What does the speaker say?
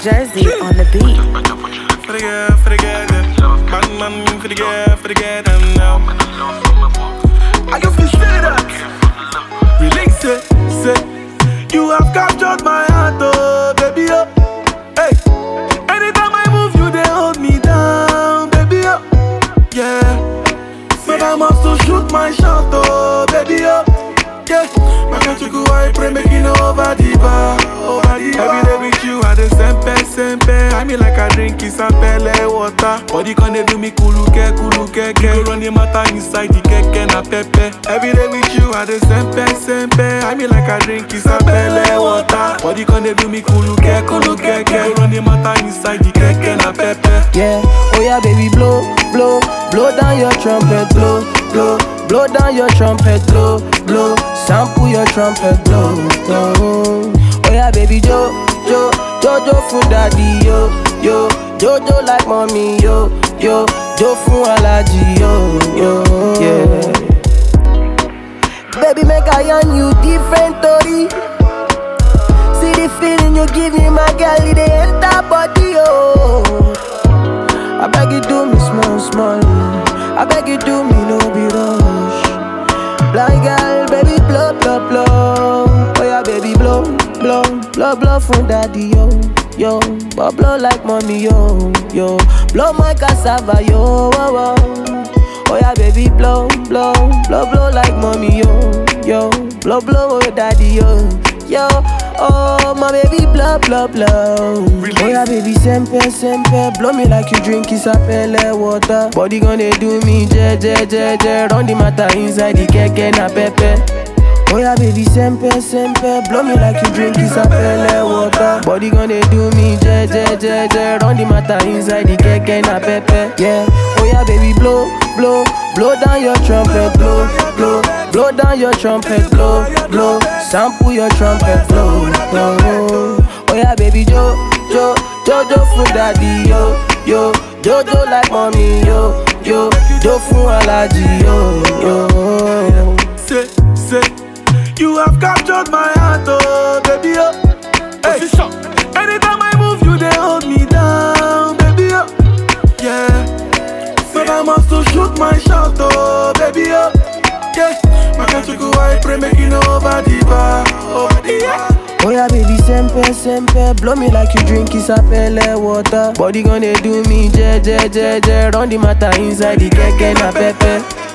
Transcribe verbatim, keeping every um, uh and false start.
Jersey on the beat. For the girl, for the girl, them. Man, man, for the girl, for the girl, them now. I can feel say that. Release it, say. You have captured my heart, oh, baby, oh. Hey. Anytime I move, you, they hold me down, baby, oh. Yeah. But I must to shoot my shot, oh, baby, oh. Yeah, my country go I pray making over the bar, over the bar. Every day with you, I the sempe, sempe. I mean like I drink is a pele water. Body can they do me kuluke, kuluke, ke. You run the matter inside the keke na pepe. Every day with you, I the sempe, sempe. I mean like I drink is a pele water. Body can they do me kuluke, kuluke, ke. You run the matter inside the keke na pepe. Yeah, oh yeah, baby, blow, blow, blow down your trumpet, blow, blow. Blow down your trumpet, blow, blow. Sample your trumpet, blow, blow. Oh yeah, baby, Jo, Jo, Jojo for daddy, yo, yo. Jojo like mommy, yo, yo. Jo for allergy, yo, yo. Yeah. Baby, make I on you different, Tori. See the feeling you give me, my girl, it enter body, yo. I beg you do me small, small. I beg you do me no be rush. Blind girl, baby blow, blow, blow. Oh yeah, baby blow, blow, blow, blow from daddy, yo, yo. But blow like mommy, yo, yo. Blow my cassava, yo, oh, oh. Oh yeah, baby blow, blow, blow, blow like mommy, yo, yo. Blow, blow, oh daddy, yo, yo. Oh, my baby, blow, blow, blow. Oh yeah, baby, sempe, sempe. Blow me like you drink isapele water. Body gonna do me, je, je, je, je. Run the matter inside the keke na pepe. Oh yeah, baby, sempe, sempe. Blow me like you drink isapele water. Body gonna do me, je, je, je, je. Run the matter inside the keke na pepe. Yeah, oh yeah, baby, blow, blow. Blow down your trumpet, blow, blow. Blow down your trumpet, blow, blow. Sample your trumpet, blow, blow. Oh yeah, baby, Jo, Jo, Jojo for daddy, yo, yo. Jojo like mommy, yo, yo. Jo for allergy, yo, yo. Say, say, you have captured my heart, oh, baby, oh. Hey. Anytime I move, you they hold me down, baby, oh. Yeah. But I must to shoot my shot, oh, baby, oh. Yeah. My country go I pray making over the bar, over the bar. Oh yeah, baby, sempe, sempe. Blow me like you drink isapele water. Body gonna do me, je, je, je, je. Run the matter inside the keke na pepe.